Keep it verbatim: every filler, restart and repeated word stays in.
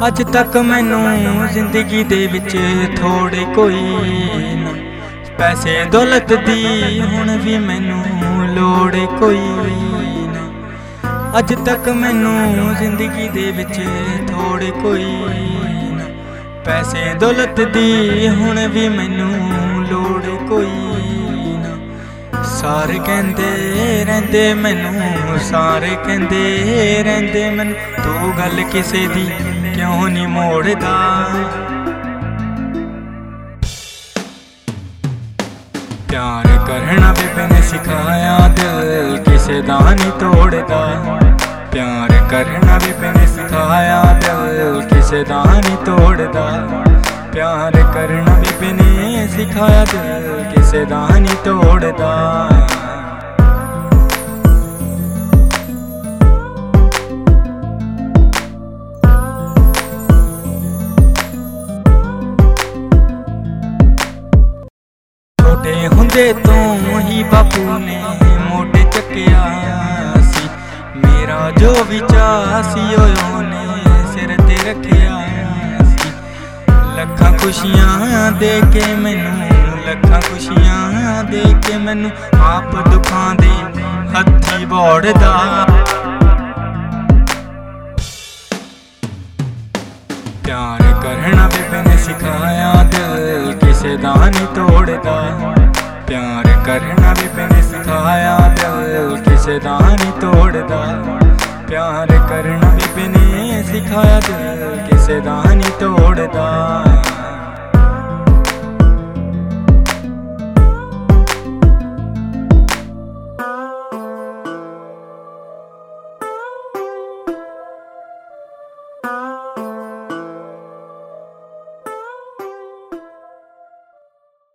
अज तक मैनू जिंदगी दे विच थोड़े कोई ना, पैसे दौलत दी हुण भी मैनू लोड़ कोई ना। अज तक मैनू जिंदगी दे विच थोड़े कोई ना, पैसे दौलत दी हुण भी मैनू लोड़ कोई ना। सारे कहंदे रहिंदे मैनू, सारे कहंदे रहिंदे मैनू, तू गल किसे दी क्यों नहीं मोड़दा। प्यार करना बेबे ने सिखाया, दिल किसे दा नहीं तोड़दा। प्यार करना बेबे ने सिखाया, दिल किसे दा नहीं तोड़दा। प्यार करना बेबे ने सिखाया, दिल किसे दा नहीं तोड़दा। छोटे हुंदे तो ही बापू ने मोटे चक्या सी, मेरा जो भी चाह सी ओने सिर ते रखिया सी। लखां खुशियां दे के मैनू, लखां खुशियां दे के मैनू, आप दुखां दे हत्थी बोड़दा। प्यार करना बेबे ने सिखाया, दिल किसे दा नहीं तोड़दा। प्यार करना बेबे ने सिखाया, दिल किसे दा नहीं तोड़दा। प्यार करना बेबे ने सिखाया, दिल किसे दा नहीं तोड़दा।